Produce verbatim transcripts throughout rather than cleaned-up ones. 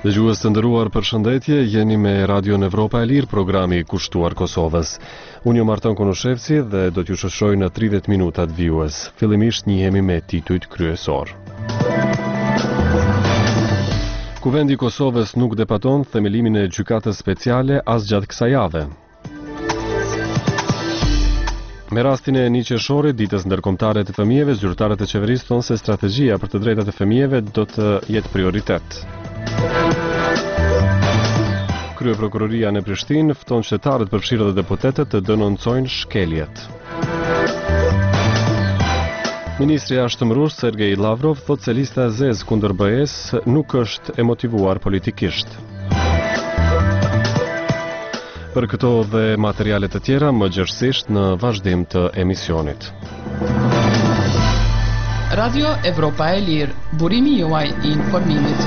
Dëgjues të nderuar, përshëndetje, jeni me Radion Evropa e Lirë, programi i kushtuar Kosovës. Unë jam Arton Konoshevci dhe do t'ju shoqëroj në tridhjetë minutat vijues. Fillimisht njihemi me titujt kryesor. Kuvendi i Kosovës nuk debaton themelimin e gjykatës speciale as gjatë kësaj jave. Me rastin e një qershorit, ditës ndërkombëtare të fëmijëve, zyrtarët e qeverisë thonë se strategjia për të drejtat e fëmijëve do të jetë prioritet. Kryeprokuroria në Prishtinë fton qytetarët, përfshirë dhe deputetët të denoncojnë shkeljet. Ministri i Jashtëm rus Sergej Lavrov thotë se lista e zezë kundër B E-s nuk është e motivuar politikisht. Për këto dhe materialet të tjera, më gjerësisht në vazhdim të emisionit. Radio Evropa e Lirë, burimi juaj i informimit.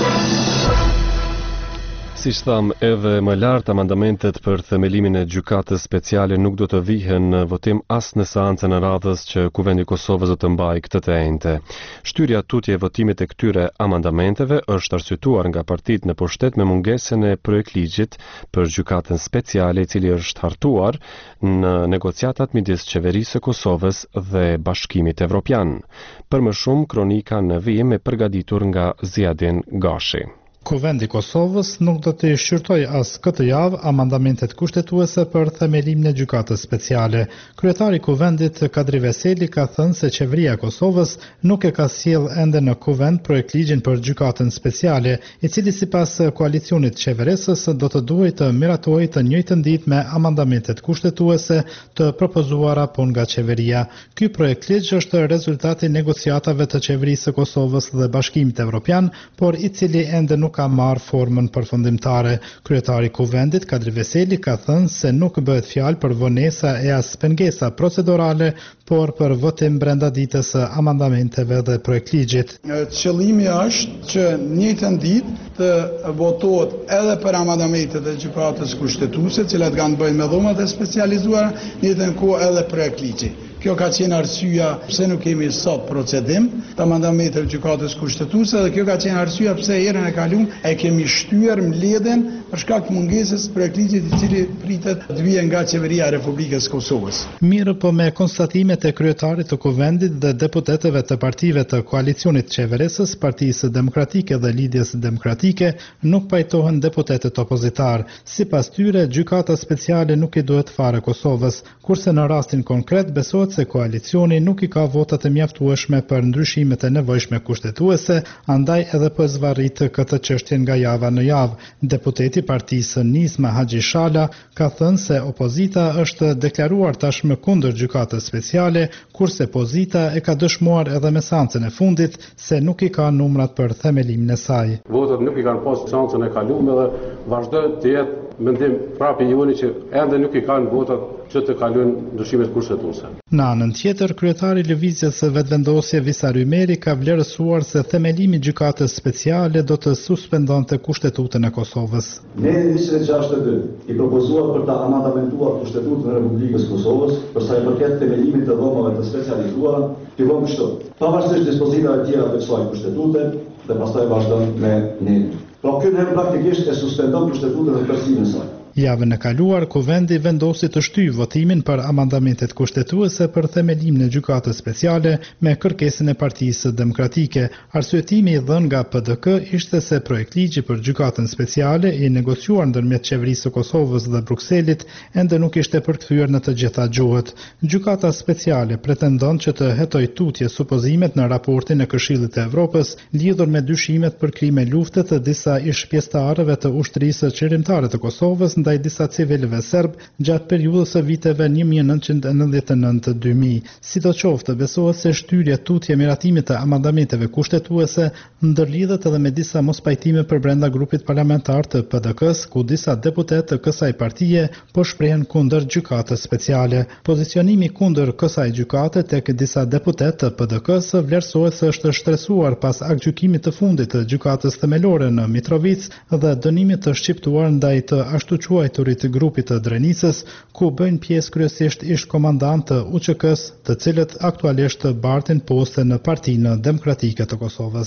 Si që tham, edhe më lartë, amandamentet për themelimin e gjykatës speciale nuk do të vihen në votim as në seancën e radhës që Kuvendi i Kosovës do të mbajë këtë të enjte. Shtyrja tutje e votimit e këtyre amandamenteve është arsyetuar nga partitë në pushtet me mungesën e projektligjit për gjykatën speciale, i cili është hartuar në negociatat midis qeverisë së Kosovës dhe Bashkimit Evropian. Për më shumë, kronika në vijim e përgatitur nga Ziadin Gashi. Kuvendi i Kosovës nuk do të shqyrtoj as këtë javë amandamentet kushtetuese për themelimin e gjykatës speciale. Kryetari i Kuvendit Kadri Veseli ka thënë se qeveria e Kosovës nuk e ka sjell ende në Kuvend projektligjin për gjykatën speciale, i cili sipas koalicionit qeveresës do të duhej të miratojë të njëjtën ditë me amandamentet kushtetuese të propozuara pun nga qeveria. Ky projektligj është rezultati i negociatave të qeverisë së Kosovës dhe Bashkimit Evropian, por i cili ende nuk ka marrë formën përfundimtare. Kryetari i Kuvendit Kadri Veseli ka thënë se nuk bëhet fjalë për vonesa e as pengesa procedurale, por për votim brenda ditës së amandamenteve dhe projektligjit. Qëllimi është që njëjtën ditë të votohet edhe për amandamentet e gjykatës kushtetuese, të cilat kanë bëjnë me dhomat e specializuara, njëjtën kohë edhe projektligji. Kjo ka qenë arsyeja pse nuk kemi sot procedim të amandamentet të gjykatës kushtetuese dhe kjo ka qenë arsyeja pse herën e kaluar e kemi shtyr mbledhjen për shkak të mungesës së projektligjit i cili pritet të vijë nga qeveria e Republikës Kosovës. Mirë, po me konstatimet e kryetarit të Kuvendit dhe deputetëve të partive të koalicionit qeveresës, Partisë Demokratike dhe Lidhjes Demokratike, nuk pajtohen deputetët opozitar. Sipas tyre, gjykata speciale nuk i duhet fare Kosovës, kurse në rastin konkret besohet se koalicioni nuk i ka votat e mjaftueshme për ndryshimet e nevojshme kushtetuese, andaj edhe po zvarrit këtë çështje nga java në javë. Deputeti i Partisë Nisma Haxhi Shala ka thënë se opozita është deklaruar tashmë kundër gjykatës speciale, kurse pozita e ka dëshmuar edhe me seancën e fundit se nuk i ka numrat për themelimin e saj. Votat nuk i kanë pas seancën e kaluar dhe vazhdon të jetë mendim prapë i joni që ende nuk i kanë votat që të kalojnë ndryshimet kushtetuese. Në anën tjetër, kryetari i lëvizjes së vetëvendosje Visar Ymeri ka vlerësuar se themelimi i gjykatës speciale do të suspendonte kushtetutën e Kosovës. Ne njëqind e gjashtëdhjetë e dy i propozuar për ta amandamentuar kushtetutën e Republikës Kosovës për sa i përket themelimit të dhomave të specializuara, fillon kështu. Pavarësisht dispozitave të tjera të kësaj kushtetute dhe pastaj vazhdon me një. Pra ky në praktikisht e suspendon kushtetutën dhe përsimin e saj. Javën e kaluar, Kuvendi vendosi të shtyjë votimin për amandamentet kushtetuese për themelimin e gjykatës speciale me kërkesën e Partisë Demokratike. Arsyetimi i dhënë nga P D K ishte se projektligji për gjykatën speciale i negociuar ndërmjet qeverisë së Kosovës dhe Brukselit ende nuk ishte përkthyer në të gjitha gjuhët. Gjykata speciale pretendon që të hetojë tutje supozimet në raportin e Këshillit të Evropës lidhur me dyshimet për krime lufte të disa ish pjesëtarëve të ushtrisë qeverimtare të Kosovës ndaj disa civilëve serb gjatë periudhës së viteve një mijë e nëntëqind e nëntëdhjetë e nëntë deri në dy mijë. Sidoqoftë, besohet se shtyrja tutje miratimit të amendamenteve kushtetuese ndërlidhet edhe me disa mospajtime për brenda grupit parlamentar të P D K-s, ku disa deputet të kësaj partie po shprehen kundër gjykatës speciale. Pozicionimi kundër kësaj gjykate tek disa deputet të P D K-s vlerësohet se është shtresuar pas aktgjykimit të fundit të gjykatës themelore në Mitrovic dhe dënimit të shqiptuar ndaj të ashtu quajturit të grupit të Drenicës, ku bëjnë pjesë kryesisht ish komandant të U Q K-s, të cilët aktualisht bartin poste në Partinë Demokratike të Kosovës.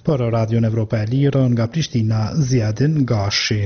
Për Radion Evropa e Lirë nga Prishtina, Ziadin Gashi.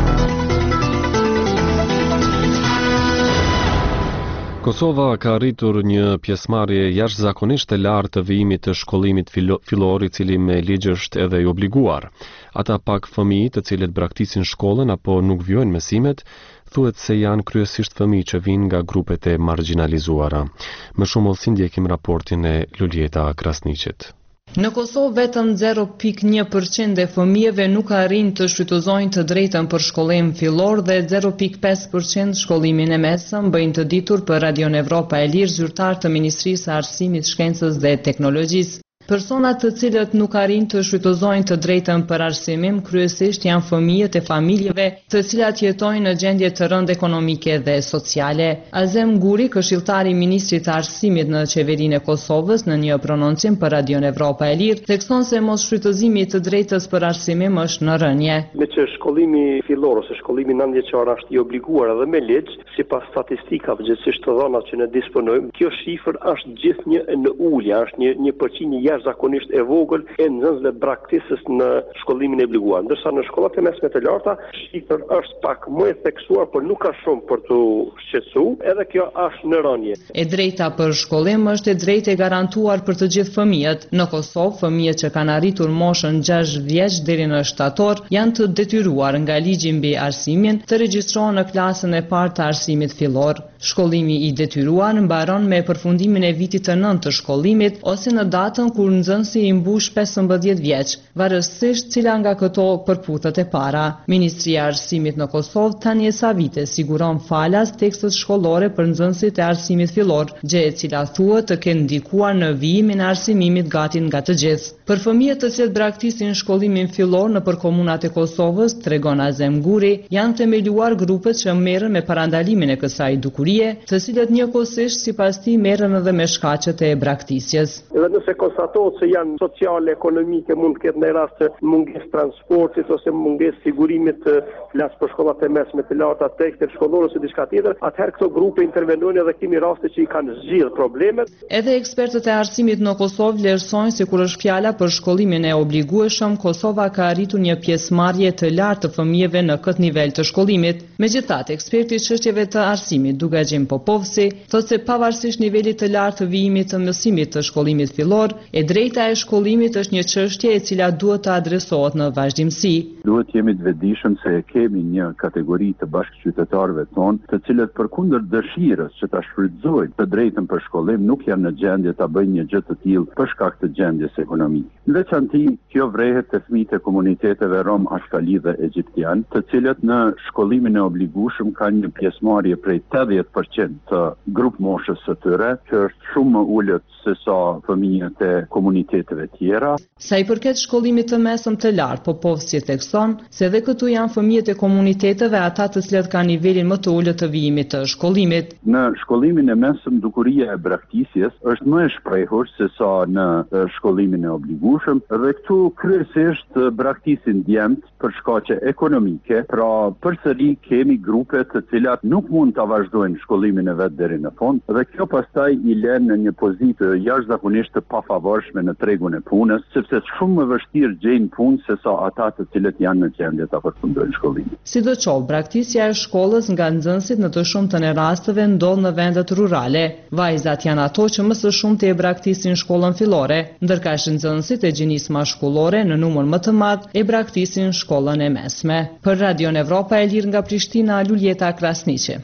Kosova ka arritur një pjesëmarrje jashtëzakonisht të lartë të vijimit të shkollimit fillor, i cili me ligj është edhe i obliguar. Ata pak fëmijë të cilët braktisin shkollën apo nuk vijojnë mësimet, thuhet se janë kryesisht fëmijë që vijnë nga grupet e marginalizuara. Më shumë si ndjekim raportin e Luljeta Krasniqit. Në Kosovë vetëm zero pikë një përqind e fëmijëve nuk arrin të shfrytëzojnë të drejtën për shkollim fillor dhe zero pikë pesë përqind shkollimin e mesëm, bëjnë të ditur për Radion Evropa e Lirë zyrtar të Ministrisë së Arsimit, Shkencës dhe Teknologjisë. Personat të cilët nuk arrin të shfrytëzojnë të drejtën për arsimim kryesisht janë fëmijët e familjeve të cilat jetojnë në gjendje të rëndë ekonomike dhe sociale. Azem Guri, këshilltari i ministrit të arsimit në qeverinë e Kosovës, në një prononcim për Radion Evropa e Lirë, thekson se mos shfrytëzimi i të drejtës për arsimim është në rënje. Me që shkollimi fillor ose shkollimi nëntëdhjeçar është i obliguar edhe me ligj, sipas statistikave gjithsesi të dhënave që ne disponojmë, kjo shifër është gjithnjë në ulje, është një një përqindje zakonisht e vogël e nxënësve braktisës në shkollimin e obliguar. Ndërsa në shkollat e mesme të larta, shifra është pak më e theksuar, por nuk ka shumë për të shqetësuar, edhe kjo është në rënje. E drejta për shkollim është e drejtë e garantuar për të gjithë fëmijët. Në Kosovë, fëmijët që kanë arritur moshën gjashtë vjeç deri në shtator janë të detyruar nga ligji mbi arsimin të regjistrohen në klasën e parë të arsimit fillor. Shkollimi i detyruar mbaron me përfundimin e vitit të nëntë të shkollimit ose në datën kur nxënësi i mbush pesëmbëdhjetë vjeç, varësisht cila nga këto përputhet e para. Ministria e Arsimit në Kosovë tani sa vite siguron falas tekstet shkollore për nxënësit e arsimit fillor, gjë e cila thuhet të kenë ndikuar në vijimin e arsimimit gati nga të gjithë. Për fëmijët të cilët braktisin shkollimin fillor nëpër komunat e Kosovës, tregon Azem Guri, janë themeluar grupet që merren me parandalimin e kësaj dukurie, të cilët njëkohësisht sipas tij merren edhe me shkaqet e braktisjes. Edhe nëse konstatohet se janë sociale, ekonomike, mund të ketë në rast të mungesë transportit ose mungesë sigurimit të flas për shkollat e mesme të larta, tekstet shkollore ose diçka tjetër, atëherë këto grupe intervenojnë edhe kemi raste që i kanë zgjidhur problemet. Edhe ekspertët e arsimit në Kosovë vlerësojnë se kur është fjala për shkollimin e obligueshëm, Kosova ka arritur një pjesëmarrje të lartë të fëmijëve në këtë nivel të shkollimit. Megjithatë, eksperti i çështjeve të arsimit, Dugajim Popovci, thotë se pavarësisht nivelit të lartë të vijimit të mësimit të shkollimit fillor, e drejta e shkollimit është një çështje e cila duhet të adresohet në vazhdimsi. Duhet jemi të vetëdijshëm se kemi një kategori të bashkëqytetarëve tonë, të cilët përkundër dëshirës që ta shfrytëzojnë të drejtën për shkollim nuk janë në gjendje ta bëjnë një gjë të tillë për shkak të gjendjes ekonomike. Në veçanti, kjo vrehet te fëmijët e komuniteteve rom, ashkali dhe egjiptian, të cilët në shkollimin e obligueshëm kanë një pjesëmarrje prej tetëdhjetë përqind të grup moshës së tyre, që është shumë më ulët se sa fëmijët e komuniteteve tjera. Sa i përket shkollimit të mesëm të lartë, Popovci thekson se edhe këtu janë fëmijët e komuniteteve, ata të cilët kanë nivelin më të ulët të vijimit të shkollimit. Në shkollimin e mesëm dukuria e braktisjes është më e shprehur se sa në shkollimin e obligueshëm dhe këtu kryesisht braktisin djemt për shkaqe ekonomike, pra përsëri kemi grupe të cilat nuk mund ta vazhdojnë shkollimin e vet deri në fund dhe kjo pastaj i lën në një pozitë jashtëzakonisht të pafavorshme në tregun e punës, sepse shumë më vështirë gjejnë punë se sa ata të cilët janë në gjendje ta përfundojnë shkollimin. Sidoqoftë, braktisja e shkollës nga nxënësit në të shumtën e rasteve ndodh në vendet rurale. Vajzat janë ato që më së shumti e braktisin shkollën fillore, ndërkaq nxënësit e gjinisë mashkullore në numër më të madh e braktisin shkollën e mesme. Për Radion Evropa e Lirë nga Prishtina, Luljeta Krasniqi.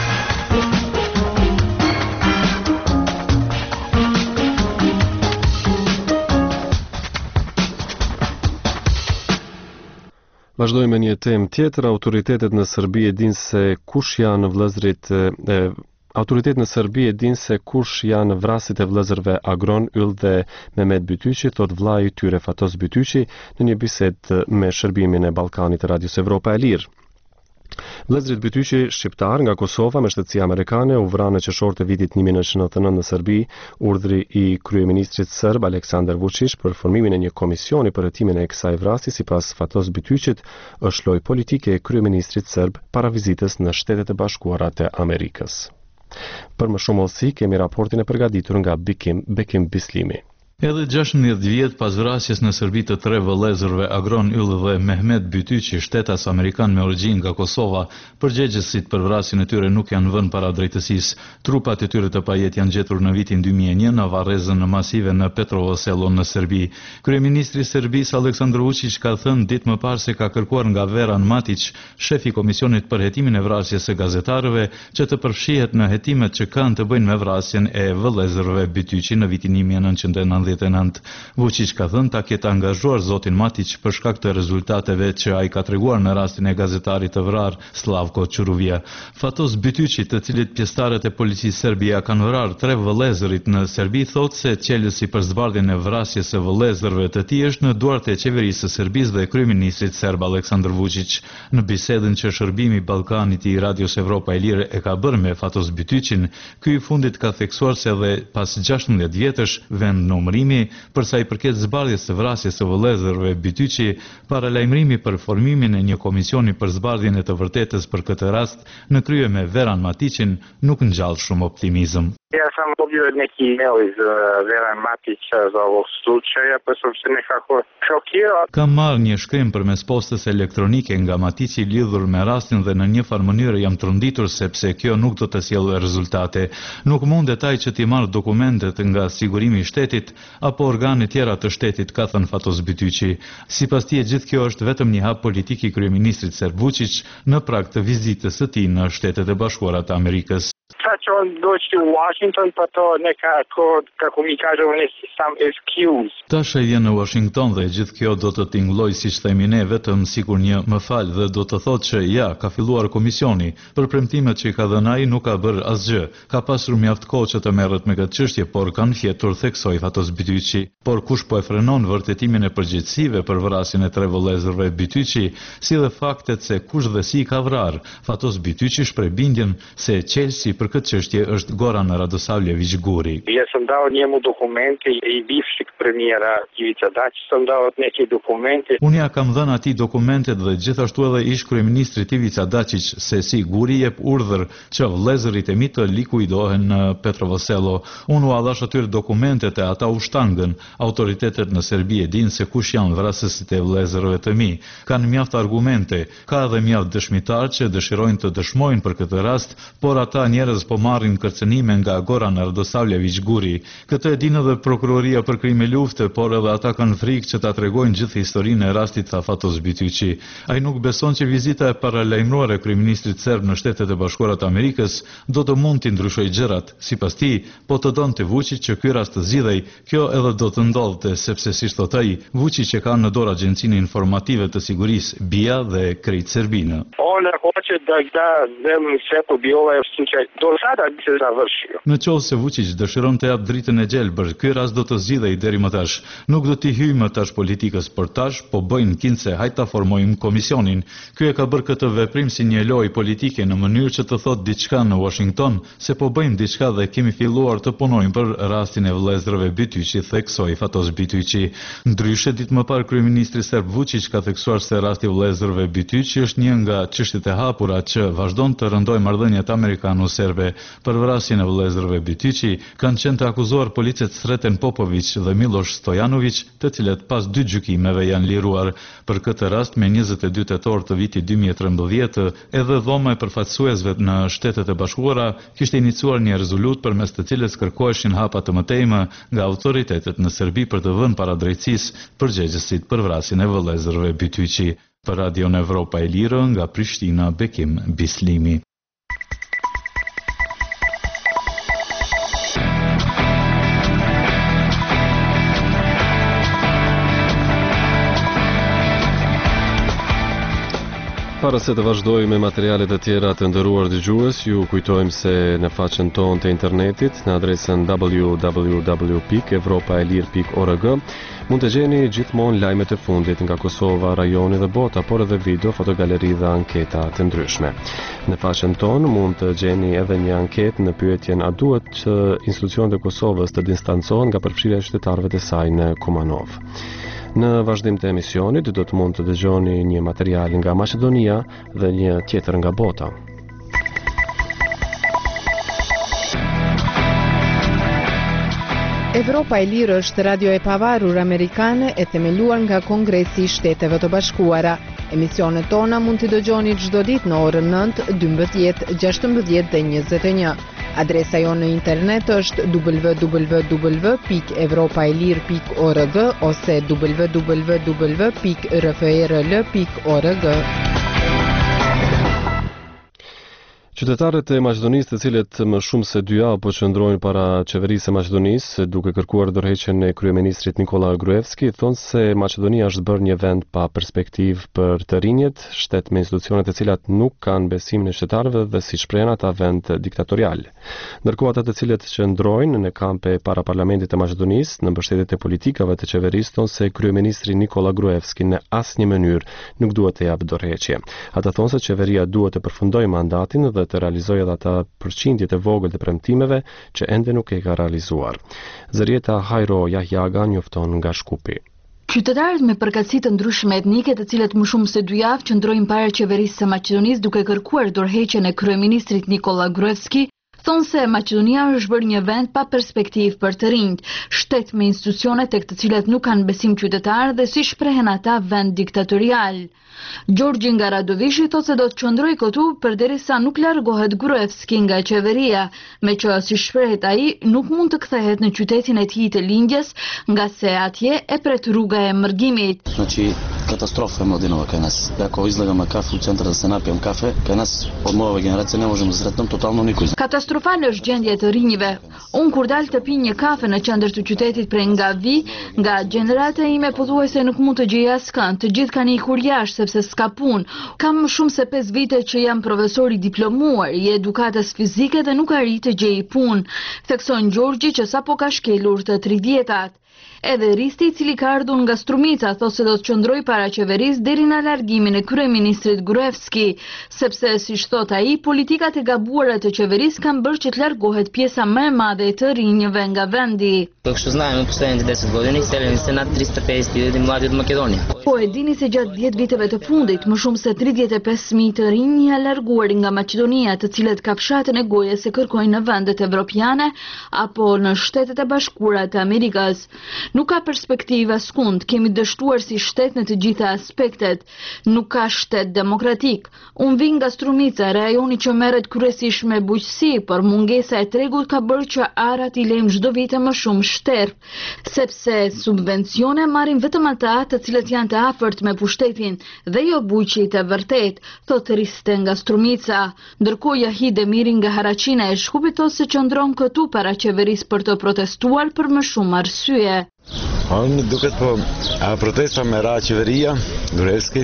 Vazhdojmë me një temë tjetër. Autoritetet në Serbi e dinë se kush janë vëllezërit e Autoritetet në Serbi e dinë se kush janë vrasit e vëllezërve Agron Yll dhe Mehmet Bytyqi, thot vllai i tyre Fatos Bytyqi në një bisedë me shërbimin e Ballkanit të Radios Evropa e Lirë. Vëllezërit Bytyqi, shqiptar nga Kosova me shtetësi amerikane, u vranë në qershor të vitit një mijë nëntëqind e nëntëdhjetë e nëntë në Serbi, urdhri i kryeministrit serb Aleksandar Vučić për formimin e një komisioni për hetimin e kësaj vrasje, sipas Fatos Bytyqit, është lojë politike e kryeministrit serb para vizitës në Shtetet e Bashkuara të Amerikës. Për më shumë hollësi kemi raportin e përgatitur nga Bekim Bekim Bislimi. Edhe gjashtëdhjetë vjet pas vrasjes në Serbi të tre vëllezërve Agron Yll dhe Mehmet Bytyqi, shtetas amerikan me origjinë nga Kosova, përgjegjësit për vrasjen e tyre nuk janë vënë para drejtësisë. Trupat e tyre të pajet janë gjetur në vitin dy mijë e një në varrezën masive në Petrovo Selo në Serbi. Kryeministri i Serbisë Aleksandar Vučić ka thënë ditë më parë se ka kërkuar nga Veran Matić, shefi komisionit për hetimin e vrasjes së gazetarëve, që të përfshihet në hetimet që kanë të bëjnë me vrasjen e vëllezërve Bytyqi në vitin një mijë e nëntëqind e nëntëdhjetë e nëntë. Vučić ka thënë ta ketë angazhuar zotin Matić për shkak të rezultateve që ai ka treguar në rastin e gazetarit të vrarë Slavko Çuruvia. Fatos Bytyqi, të cilit pjesëtarët e policisë serbe kanë vrarë tre vëllezërit në Serbi, thotë se qelësi për zbardhjen e vrasjes së vëllezërve të tij është në duart e qeverisë së Serbisë dhe kryeministrit serb Aleksandar Vučić. Në bisedën që shërbimi Ballkanit i Radios Evropa e Lirë e ka bërë me Fatos Bytyqin, ky i fundit ka theksuar se edhe pas gjashtëdhjetë vjetësh vend numëri për sa i përket zbardhjes së vrasjes së vëllezërve Bytyqi, paralajmërimi për formimin e një komisioni për zbardhjen e të vërtetës për këtë rast në krye me Veran Matićin nuk ngjall shumë optimizëm. Ja sam dobio neki email iz Veran Matića za ovog slučaja, pa sam se nekako šokirao. Kam marrë një shkrim përmes postës elektronike nga Matići lidhur me rastin dhe në një farë mënyrë jam tronditur sepse kjo nuk do të sjellë rezultate. Nuk mundet ai që t'i marr dokumentet nga sigurimi i shtetit apo organe tjera të shtetit, ka thënë Fatos Bytyqi. Sipas tij gjithë kjo është vetëm një hap politik i kryeministrit serb Vučić në prag të vizitës së tij në Shtetet e Bashkuara të Amerikës. Sad će on doći u Washington, pa to nekako, kako mi kažemo, neki sam excuse. Tash ai vjen në Washington dhe gjithë kjo do të tingëlloj, siç themi ne, vetëm sikur një më fal dhe do të thotë që ja, ka filluar komisioni. Për premtimet që i ka dhënë ai nuk ka bërë asgjë. Ka pasur mjaft kohë që të merret me këtë çështje, por kanë fjetur, theksoi Fatos Bytyqi. Por kush po e frenon vërtetimin e përgjegjësive për vrasjen e tre vëllezërve Bytyqi, si dhe faktet se kush dhe si ka vrarë? Fatos Bytyqi shpreh bindjen se qelësi për këtë çështje është Goran Radosavljević Guri. Ja sam dao njemu dokumente i bivšeg premijera Ivica Dačić sam dao neke dokumente. Unë ja kam dhënë atij dokumentet dhe gjithashtu edhe ish kryeministrit Ivica Dačić se si Guri jep urdhër që vëllezërit e mi të likuidohen në Petrovo Selo. Unë u dhash atyre dokumentet e ata u shtangën. Autoritetet në Serbi e dinë se kush janë vrasësit e vëllezërve të mi. Kanë mjaft argumente, ka edhe mjaft dëshmitar që dëshirojnë të dëshmojnë për këtë rast, por ata njerëz po marrin kërcënime nga Goran Radosavljević Guri. Këtë e dinë edhe prokuroria për krime lufte, por edhe ata kanë frikë që ta tregojnë gjithë historinë e rastit, tha Fatos Bytyqi. Ai nuk beson që vizita e paralajmëruar e kryeministrit serb në Shtetet e Bashkuara të Amerikës do të mund t'i ndryshojë gjërat. Sipas tij, po të donte Vučić që ky rast të zgjidhej, kjo edhe do të ndodhte, sepse siç thotë ai, Vučić e ka në dorë Agjencinë Informative të Sigurisë B I A dhe krejt Serbinë. Ona hoće da da zeleni svetlo bi ovaj slučaj do sada bi se završio. Në qovë se Vučić dëshiron të jap dritën e gjelbër, ky rast do të zgjidhej deri më tash. Nuk do t'i hyjmë tash politikës për tash, po bëjnë kinse hajt ta formojmë komisionin. Ky e ka bërë këtë veprim si një lojë politike në mënyrë që të thotë diçka në Washington se po bëjmë diçka dhe kemi filluar të punojmë për rastin e vëllezërve Bytyqi, theksoi Fatos Bytyqi. Ndryshe, ditë më parë kryeministri serb Vučić ka theksuar se rasti i vëllezërve Bytyqi është një nga çështjet e hapura që vazhdon të rëndojë marrëdhëniet amerikano-serbe. Për vrasjen e vëllezërve Bytyqi kanë qenë të akuzuar policët Sreten Popović dhe Miloš Stojanović, të cilët pas dy gjykimeve janë liruar. Për këtë rast, me njëzet e dy tetor të vitit dy mijë e trembëdhjetë, edhe dhoma e përfaqësuesve në Shtetet e Bashkuara kishte iniciuar një rezolut përmes të cilës kërkoheshin hapa të mëtejme nga autoritetet në Serbi për të vënë para drejtësisë përgjegjësit për vrasjen e vëllezërve Bytyqi. Për Radion Evropa e Lirë, nga Prishtina, Bekim Bislimi. Para se të vazhdojmë me materialet e tjera të nderuar dëgjues, ju kujtojmë se në faqen tonë të internetit, në adresën w w w pikë evropa e lirë pikë org, mund të gjeni gjithmonë lajmet e fundit nga Kosova, rajoni dhe bota, por edhe video, fotogaleri dhe anketa të ndryshme. Në faqen tonë mund të gjeni edhe një anketë në pyetjen a duhet që institucionet e Kosovës të distancohen nga përfshirja e qytetarëve të saj në Kumanov. Në vazhdim të emisionit do të mund të dëgjoni një material nga Maqedonia dhe një tjetër nga bota. Evropa e Lirë është radio e pavarur amerikane e themeluar nga Kongresi i Shteteve të Bashkuara. Emisionet tona mund t'i dëgjoni çdo ditë në orën nëntë, dymbëdhjetë, gjashtëmbëdhjetë dhe njëzet e një. Adresa jonë në internet është w w w pikë evropaelir pikë org ose w w w pikë r f r l pikë org. Qytetarët e Maqedonisë, të cilët më shumë se dy javë po qëndrojnë para qeverisë së Maqedonisë duke kërkuar dorëheqjen e kryeministrit Nikola Gruevski, thonë se Maqedonia është bërë një vend pa perspektivë për të rinjët, shtet me institucione të cilat nuk kanë besimin e qytetarëve dhe si shprehen ata vend diktatorial. Ndërkohë ata të cilët qëndrojnë në kampe para parlamentit të Maqedonisë në mbështetje të politikave të qeverisë thonë se kryeministri Nikola Gruevski në asnjë mënyrë nuk duhet të japë dorëheqje. Ata thonë se qeveria duhet të përfundojë mandatin dhe të realizojë edhe ata përqindjet e vogël të premtimeve që ende nuk e ka realizuar. Zërieta Hajro Jahjaga njofton nga Shkupi. Qytetarët me përkatësi të ndryshme etnike, të cilët më shumë se dy javë qëndrojnë para qeverisë së Maqedonisë duke kërkuar dorëheqjen e kryeministrit Nikola Gruevski, thonë se Maqedonia është bërë një vend pa perspektivë për të rinjt, shtet me institucione tek të cilat nuk kanë besim qytetar dhe si shprehen ata vend diktatorial. Gjorgji Ngaradovishi thotë se do të qëndrojë këtu përderisa nuk largohet Gruevski nga qeveria, me që si shprehet ai nuk mund të kthehet në qytetin e tij të lindjes, nga se atje e pret rruga e mërgimit. Значи катастрофа е Младинова кај нас. Ако излагаме кафе у центар да се напием кафе, кај нас од мојава генерација не можеме да сретнем тотално никој. Katastrofale është gjendja e të rinjve. Unë kur dal të pi një kafe në qendër të qytetit prej nga vi, nga gjenerata ime pothuajse nuk mund të gjej askënd, të gjithë kanë ikur jashtë sepse s'ka punë. Kam më shumë se pesë vite që jam profesor i diplomuar i edukatës fizike dhe nuk arrit të gjej punë, thekson Gjorgji që sapo ka shkelur të tridhjetat. Edhe Risti, i cili ka ardhur nga Strumica, thosë se do të qëndrojë para qeverisë deri në largimin e kryeministrit Gruevski, sepse siç thot ai, politikat e gabuara të qeverisë kanë bërë që të largohet pjesa më e madhe e të rinjve nga vendi. Както знаем, последните десет години изселени са над триста петдесет хиляди млади от Македония. Po e dini se gjatë dhjetë viteve të fundit, më shumë se tridhjetë e pesë mijë të rinj janë larguar nga Maqedonia, të cilët kafshatën e gojës se kërkojnë në vendet evropiane apo në Shtetet e Bashkuara të Amerikës. Nuk ka perspektivë askund, kemi dështuar si shtet në të gjitha aspektet. Nuk ka shtet demokratik. Unë vi nga Strumica, rajoni që merret kryesisht me bujqësi, por mungesa e tregut ka bërë që arat i lejmë çdo vit më shumë shterp, sepse subvencione marrin vetëm ata të cilët janë të afërt me pushtetin dhe jo bujqit e vërtet, thot Riste nga Strumica. Ndërkohë Jahi Demiri nga Haraqina e Shkupit thotë se qëndron këtu para qeverisë për të protestuar për më shumë arsye. Unë duket po a protesta me ra qeveria, Gruevski,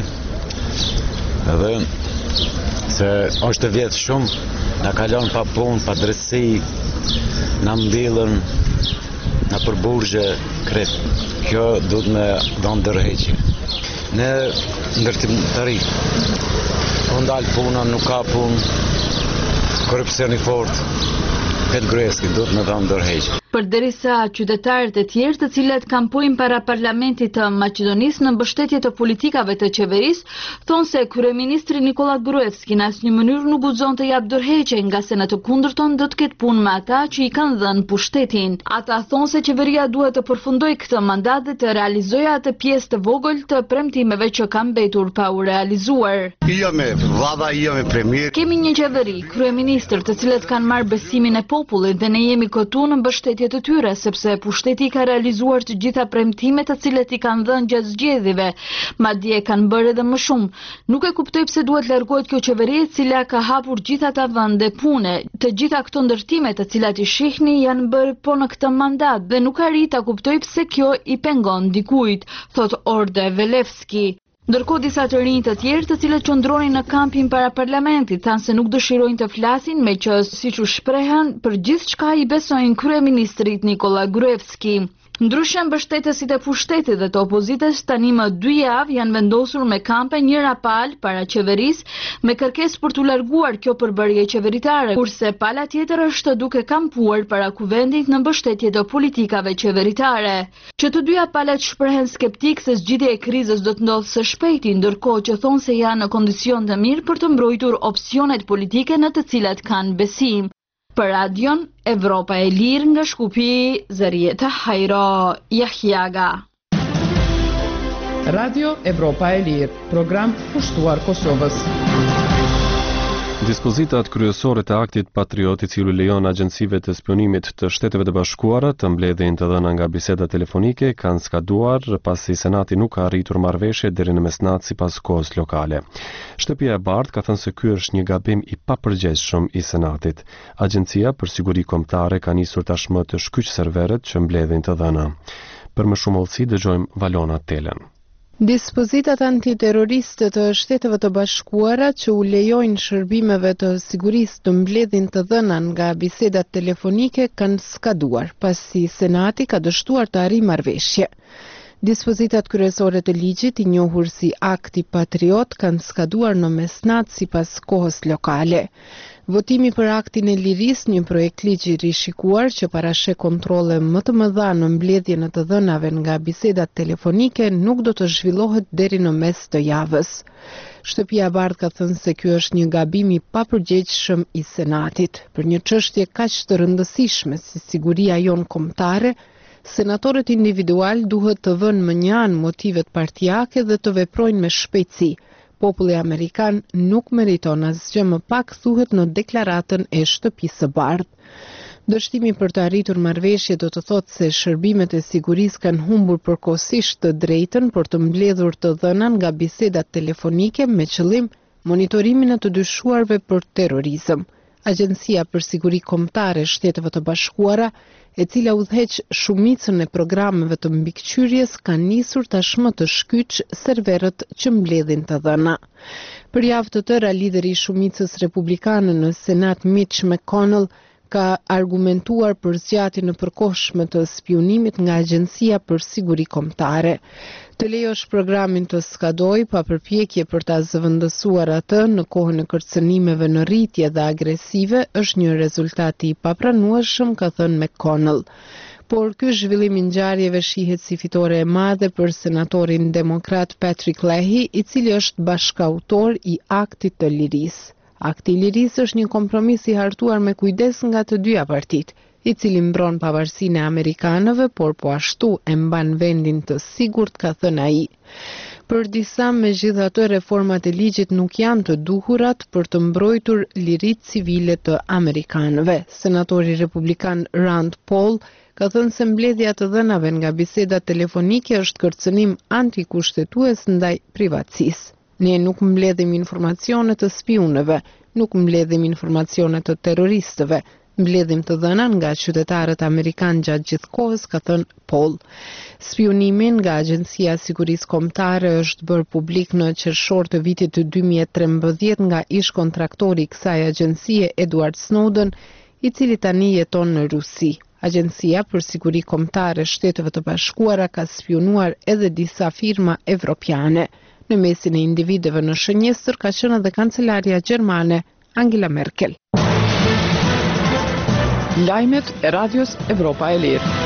edhe se është vjetë shumë, na kalon pa punë, pa drejtësi, na mbillën, na përburgje krep. Kjo duhet me dhënë dorëheqje. Ne ndërtimtari, po ndal puna, nuk ka punë, korrupsioni fort, këtë Gruevski duhet me dhënë dorëheqje. Përderisa qytetarët e tjerë të cilët kampojnë para parlamentit të Maqedonisë në mbështetje të politikave të qeverisë, thonë se kryeministri Nikola Gruevski në asnjë mënyrë nuk guxon të jap dorëheqje, nga se në të kundërton do të ketë punë me ata që i kanë dhënë pushtetin. Ata thonë se qeveria duhet të përfundojë këtë mandat dhe të realizojë atë pjesë të vogël të premtimeve që kanë mbetur pa u realizuar. Jo me vada, jo me premier. Kemi një qeveri, kryeministër, të cilët kanë marrë besimin e popullit dhe ne jemi këtu në mbështetje të tyre, sepse pushteti ka realizuar të gjitha premtimet të cilët i kanë dhënë gjatë zgjedhjeve, madje kanë bërë edhe më shumë. Nuk e kuptoj pse duhet largohet kjo qeveri e cila ka hapur gjitha ata vende pune. Të gjitha këto ndërtime të cilat i shihni janë bërë po në këtë mandat dhe nuk arrit ta kuptoj pse kjo i pengon dikujt, thot Orde Velevski. Ndërkohë disa të rinj të tjerë të cilët qëndronin në kampin para parlamentit thanë se nuk dëshirojnë të flasin, me që siç u shprehen për gjithçka i besojnë kryeministrit Nikola Gruevski. Ndryshe mbështetësit e pushtetit dhe të opozitës tani më dy javë janë vendosur me kampe njëra palë para qeverisë me kërkesë për t'u larguar kjo përbërje qeveritare, kurse pala tjetër është duke kampuar para kuvendit në mbështetje të politikave qeveritare. Që të dyja palat shprehen skeptik se zgjidhja e krizës do të ndodhë së shpejti, ndërkohë që thonë se janë në kondicion të mirë për të mbrojtur opsionet politike në të cilat kanë besim. Për Radion Evropa e Lirë nga Shkupi, Zarieta Hajro Jahjaga. Radio Evropa e Lirë, program pushtuar Kosovës. Dispozitat kryesore të aktit Patriot, i cili lejon agjencive të spionimit të Shteteve të Bashkuara të mbledhin të dhëna nga biseda telefonike, kanë skaduar pasi Senati nuk ka arritur marrëveshje deri në mesnatë sipas kohës lokale. Shtëpia e Bardhë ka thënë se ky është një gabim i papërgjegjshëm i Senatit. Agjencia për Siguri Kombëtare ka nisur tashmë të shkyq serveret që mbledhin të dhëna. Për më shumë hollësi dëgjojmë Valona Telen. Dispozitat antiterroriste të Shteteve të Bashkuara që u lejojnë shërbimeve të sigurisë të mbledhin të dhëna nga bisedat telefonike kanë skaduar, pasi Senati ka dështuar të arrijë marrëveshje. Dispozitat kryesore të ligjit, i njohur si Akti Patriot, kanë skaduar në mesnatë sipas kohës lokale. Votimi për aktin e lirisë, një projekt ligji rishikuar që parasheh kontrolle më të mëdha në mbledhjen e të dhënave nga bisedat telefonike, nuk do të zhvillohet deri në mes të javës. Shtëpia e Bardhë ka thënë se ky është një gabim i papërgjegjshëm i Senatit. Për një çështje kaq të rëndësishme si siguria jonë kombëtare, senatorët individual duhet të vënë më një anë motivet partijake dhe të veprojnë me shpejtësi. Populli amerikan nuk meriton asgjë më pak, thuhet në deklaratën e Shtëpisë së Bardhë. Dështimi për të arritur marrëveshje do të thotë se shërbimet e sigurisë kanë humbur përkohësisht të drejtën për të mbledhur të dhëna nga bisedat telefonike me qëllim monitorimin e të dyshuarve për terrorizëm. Agjencia për Siguri Kombëtare e Shteteve të Bashkuara, e cila udhëheq shumicën e programeve të mbikëqyrjes, ka nisur tashmë të shkyq serverët që mbledhin të dhëna. Për javë të tëra, lideri i shumicës republikane në Senat Mitch McConnell ka argumentuar për zgjatjen e përkohshme të spionimit nga Agjencia për Siguri Kombëtare. Të lejosh programin të skadoj pa përpjekje për ta zëvendësuar atë në kohën e kërcënimeve në rritje dhe agresive është një rezultat i papranueshëm, ka thënë McConnell. Por ky zhvillim i ngjarjeve shihet si fitore e madhe për senatorin demokrat Patrick Leahy, i cili është bashkautor i aktit të lirisë. Akti i lirisë është një kompromis i hartuar me kujdes nga të dyja partitë, i cili mbron pavarësinë e amerikanëve, por po ashtu e mban vendin të sigurt, ka thënë ai. Për disa, megjithatë, reformat e ligjit nuk janë të duhurat për të mbrojtur liritë civile të amerikanëve. Senatori republikan Rand Paul ka thënë se mbledhja të dhënave nga bisedat telefonike është kërcënim antikushtetues ndaj privatësisë. Ne nuk mbledhim informacione të spionëve, nuk mbledhim informacione të terroristëve, mbledhim të dhëna nga qytetarët amerikanë gjatë gjithë kohës, ka thënë Paul. Spionimin nga Agjencia e Sigurisë Kombëtare është bërë publik në qershor të vitit të dy mijë e trembëdhjetë nga ish kontraktori i kësaj agjencie Edward Snowden, i cili tani jeton në Rusi. Agjencia për Siguri Kombëtare e Shteteve të Bashkuara ka spionuar edhe disa firma evropiane. Në mesin e individëve në shënjestër ka qenë edhe kancelaria gjermane Angela Merkel. Lajmet e Radios Evropa e Lirë.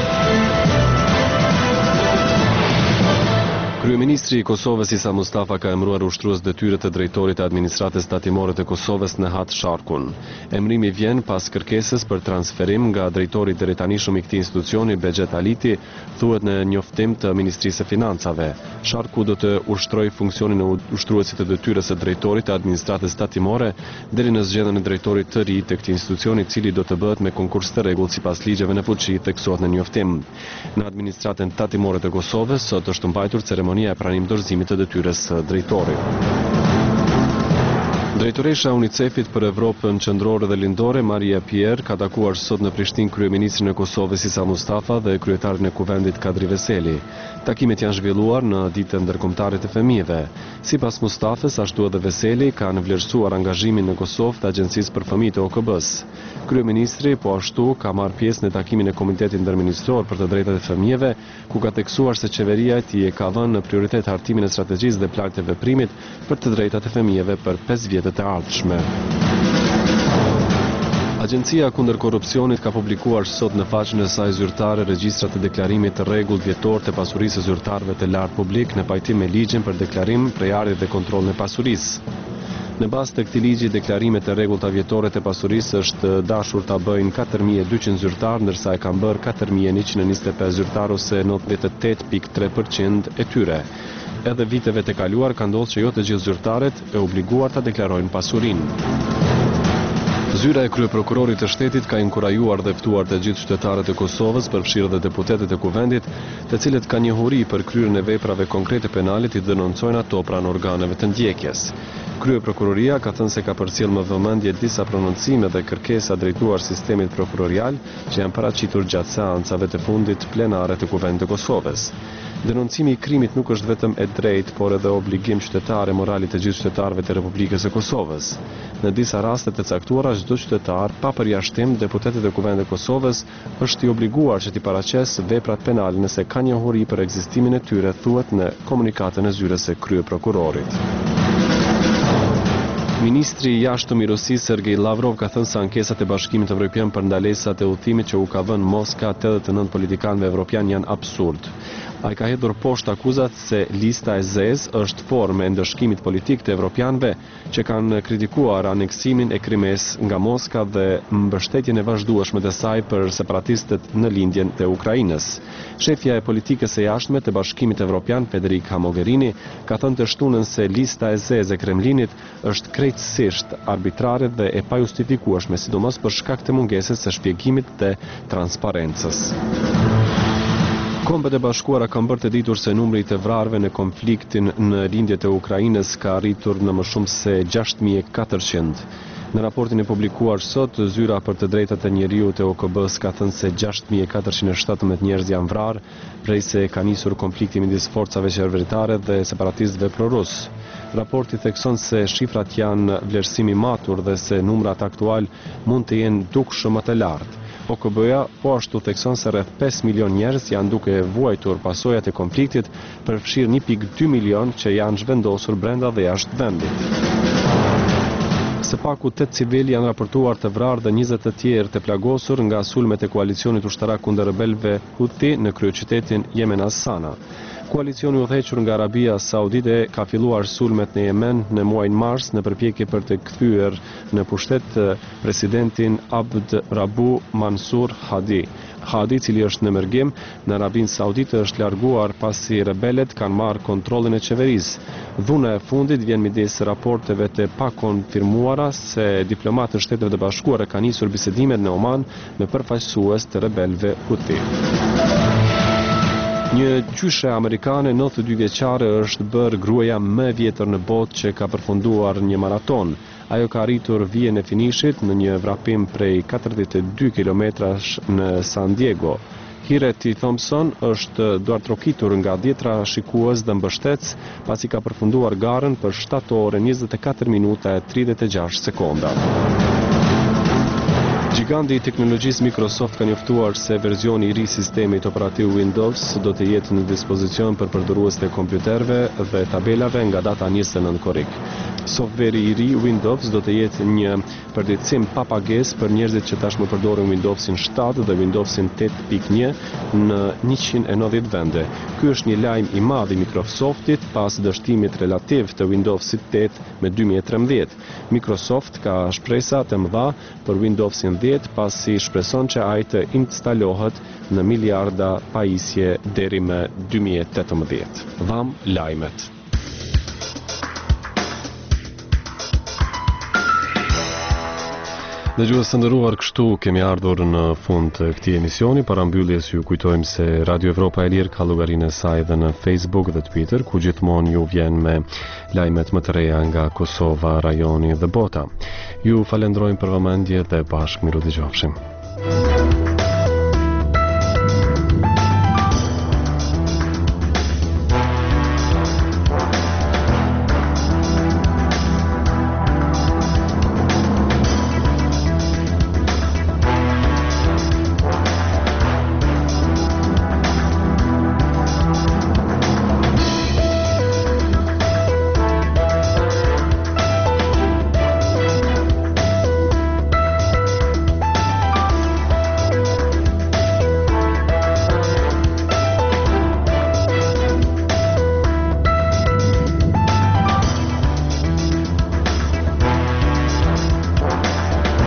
Kryeministri i Kosovës Isa Mustafa ka emëruar ushtrues detyre të drejtorit të administratës tatimore të Kosovës Nehat Sharkun. Emërimi vjen pas kërkesës për transferim nga drejtori deri tanishëm i këtij institucioni Bexhet Aliti, thuhet në njoftim të Ministrisë së Financave. Sharku do të ushtrojë funksionin e ushtruesit të detyrës së drejtorit të administratës tatimore deri në zgjedhjen e drejtorit të ri të këtij institucioni, i cili do të bëhet me konkurs të rregullt sipas ligjeve në fuqi, theksohet në njoftim. Në administratën tatimore të Kosovës sot është mbajtur ceremonia e pranim dorëzimit të detyrës së drejtorit. Drejtoresha UNICEF-it për Evropën qendrore dhe lindore, Maria Pierre, ka takuar sot në Prishtinë kryeministrin e Kosovës Isa Mustafa dhe kryetarin e kuvendit Kadri Veseli. Takimet janë zhvilluar në ditën ndërkombëtare të fëmijëve. Sipas Mustafës, ashtu edhe Veseli kanë vlerësuar angazhimin në Kosovë të Agjencisë për Fëmijët të O K B-s. Kryeministri po ashtu ka marrë pjesë në takimin e Komitetit Ndërministror për të drejtat e fëmijëve, ku ka theksuar se qeveria e tij e ka vënë në prioritet hartimin e strategjisë dhe planit të veprimit për të drejtat e fëmijëve për pesë vjetët e ardhshme. Agjencia kundër korrupsionit ka publikuar sot në faqen e saj zyrtare regjistrat e deklarimit të rregullt vjetor të pasurisë së zyrtarëve të lartë publik në pajtim me ligjin për deklarim, prejardhje dhe kontrollin e pasurisë. Në bazë të këtij ligji, deklarimet e rregullta vjetore të pasurisë është dashur ta bëjnë katër mijë e dyqind zyrtar, ndërsa e kanë bërë katër mijë e njëqind e njëzet e pesë zyrtar ose nëntëdhjetë e tetë pikë tre përqind e tyre. Edhe viteve të kaluar ka ndodhur që jo të gjithë zyrtarët e obliguar ta deklarojnë pasurinë. Zyra e kryeprokurorit të shtetit ka inkurajuar dhe ftuar të gjithë qytetarët e Kosovës, përfshirë dhe deputetët e kuvendit, të cilët kanë njohuri për kryerjen e veprave konkrete penale, të denoncojnë ato pranë organeve të ndjekjes. Kryeprokuroria ka thënë se ka përcjell me vëmendje disa prononcime dhe kërkesa drejtuar sistemit prokurorial që janë paraqitur gjatë seancave të fundit plenare të Kuvendit të Kosovës. Denoncimi i krimit nuk është vetëm e drejtë, por edhe obligim qytetar e moralit të gjithë qytetarëve të Republikës së Kosovës. Në disa raste të caktuara, çdo qytetar, pa përjashtim, deputetët e Kuvendit të Kosovës, është i obliguar që t'i paraqesë veprat penale nëse ka njohuri për ekzistimin e tyre, thuhet në komunikatën e zyrës së kryeprokurorit. Ministri i jashtëm i Rusisë Sergej Lavrov ka thënë se ankesat e Bashkimit Evropian për ndalesat e udhëtimit që u ka vënë Moska tetëdhjetë e nëntë politikanëve evropian janë absurd. Ai ka hedhur poshtë akuzat se lista e zezë është formë e ndëshkimit politik të evropianëve që kanë kritikuar aneksimin e Krimes nga Moska dhe mbështetjen e vazhdueshme të saj për separatistët në lindjen të Ukrainës. Shefja e politikës së jashtme të Bashkimit Evropian, Federica Mogherini, ka thënë të shtunën se lista e zezë e Kremlinit është krejtësisht arbitrare dhe e pajustifikueshme, sidomos për shkak të mungesës së shpjegimit dhe transparencës. Kombet e Bashkuara kanë bërë të ditur se numri i të vrarëve në konfliktin në lindjet e Ukrainës ka arritur në më shumë se gjashtë mijë e katërqind. Në raportin e publikuar sot, Zyra për të drejtat e njeriut e O K B-s ka thënë se gjashtë mijë e katërqind e shtatëmbëdhjetë njerëz janë vrarë, prej se ka nisur konflikti midis forcave qeveritare dhe separatistëve prorus. Raporti thekson se shifrat janë vlerësimi matur dhe se numrat aktual mund të jenë dukshëm më të lartë. O K B-ja po ashtu thekson se rreth pesë milion njerëz janë duke vuajtur pasojat e konfliktit, përfshirë një pikë dy milion që janë zhvendosur brenda dhe jashtë vendit. Së paku tetë civil janë raportuar të vrarë dhe njëzet të tjerë të plagosur nga sulmet e koalicionit ushtarak kundër rebelëve Houthi në kryeqytetin Yemen Sana. Koalicioni udhëhequr nga Arabia Saudite ka filluar sulmet në Yemen në muajin mars në përpjekje për të kthyer në pushtet presidentin Abd Rabu Mansur Hadi. Hadi, i cili është në mërgim në Arabinë Saudite, është larguar pasi rebelët kanë marrë kontrollin e qeverisë. Dhuna e fundit vjen midis raporteve të pakonfirmuara se diplomatë të Shteteve të Bashkuara kanë nisur bisedimet në Oman me përfaqësues të rebelëve Houthi. Një gjyshe amerikane nëntëdhjetë e dy vjeçare është bërë gruaja më e vjetër në botë që ka përfunduar një maraton. Ajo ka arritur vijën e finishit në një vrapim prej katërdhjetë e dy kilometrash në San Diego. Hireti Thompson është duartrokitur nga dhjetra shikues dhe mbështec pasi ka përfunduar garën për shtatë orë njëzet e katër minuta e tridhjetë e gjashtë sekonda. Giganti i teknologjisë Microsoft ka njoftuar se versioni i ri i sistemit operativ Windows do të jetë në dispozicion për përdoruesit e kompjuterëve dhe tabelave nga data njëzet e nëntë korrik. Softveri i ri Windows do të jetë një përditësim pa pagesë për njerëzit që tashmë përdorin Windowsin shtatë dhe Windowsin tetë pikë një në njëqind e nëntëdhjetë vende. Ky është një lajm i madh i Microsoftit pas dështimit relativ të Windowsit tetë me dy mijë e trembëdhjetë. Microsoft ka shpresa të mëdha për Windowsin dhjetë pasi shpreson që ai të instalohet në miliarda pajisje deri më dy mijë e tetëmbëdhjetë. Vam lajmet. Dëgjues të nderuar, kështu kemi ardhur në fund të këtij emisioni. Para mbylljes ju kujtojmë se Radio Evropa e Lirë ka llogarinë e saj edhe në Facebook dhe Twitter, ku gjithmonë ju vjen me lajmet më të reja nga Kosova, rajoni dhe bota. Ju falenderojmë për vëmendje dhe bashkë miru dëgjofshim.